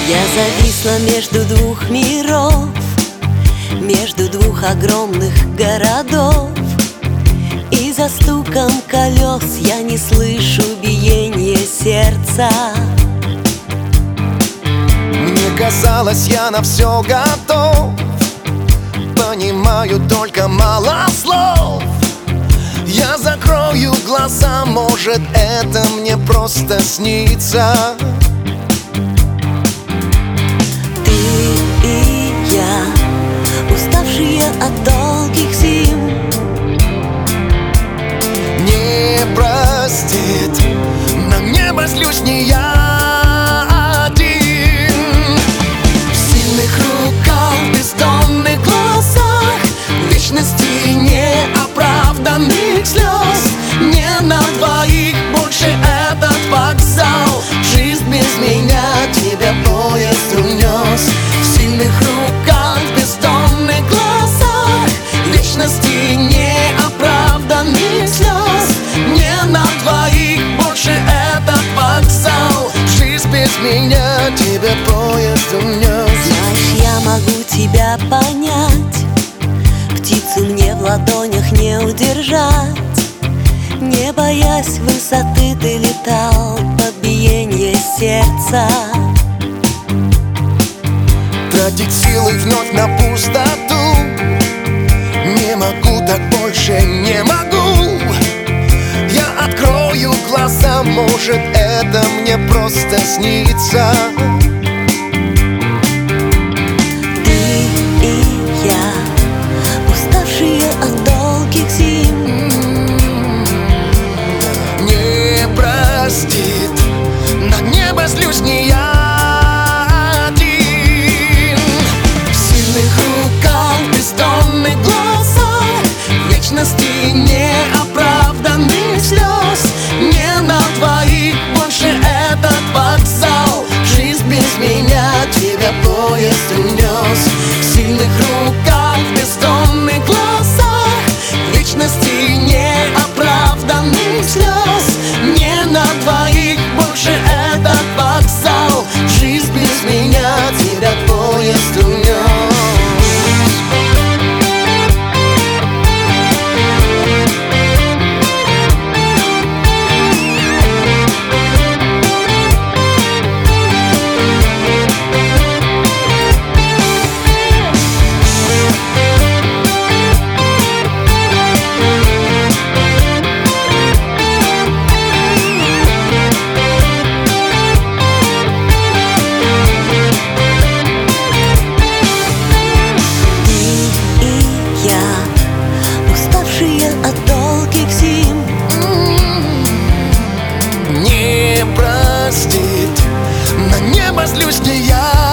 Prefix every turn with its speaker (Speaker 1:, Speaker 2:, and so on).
Speaker 1: Я зависла между двух миров, между двух огромных городов, и за стуком колес я не слышу биения сердца.
Speaker 2: Мне казалось, я на все готов, понимаю только мало слов. Я закрою глаза, может, это мне просто снится.
Speaker 1: Ты и я, уставшие от долгих зим,
Speaker 2: Не простит, на небо злюсь не я один. В сильных руках, бездонных глазах, вечности неоправданных слез. Не на двоих больше этот вокзал, жизнь без меня тебя поезд унес. В сильных руках, бездонных глазах, вечности неоправданных слез. Не на двоих больше этот вокзал, жизнь без меня тебя поезд унес.
Speaker 1: знаешь, я могу тебя понять, птицу мне в ладонях не удержать. Не боясь высоты, ты летал под биение сердца.
Speaker 2: Тратить силы вновь на пустоту не могу, так больше не могу. Я открою глаза, может, это мне просто снится.
Speaker 1: Ты и я, уставшие от долгих зим,
Speaker 2: Не простит, на небо злюсь не я один. В сильных руках, бездонных глазах, вечности неоправданных слез. Не на двоих больше этот вокзал, жизнь без меня тебя поезд унес. В сильных руках, бездонных глазах, вечности неоправданных слез. Не на двоих больше этот вокзал, жизнь без меня тебя поезд унес.
Speaker 1: уставшие от долгих зим,
Speaker 2: Не простит, на небо злюсь не я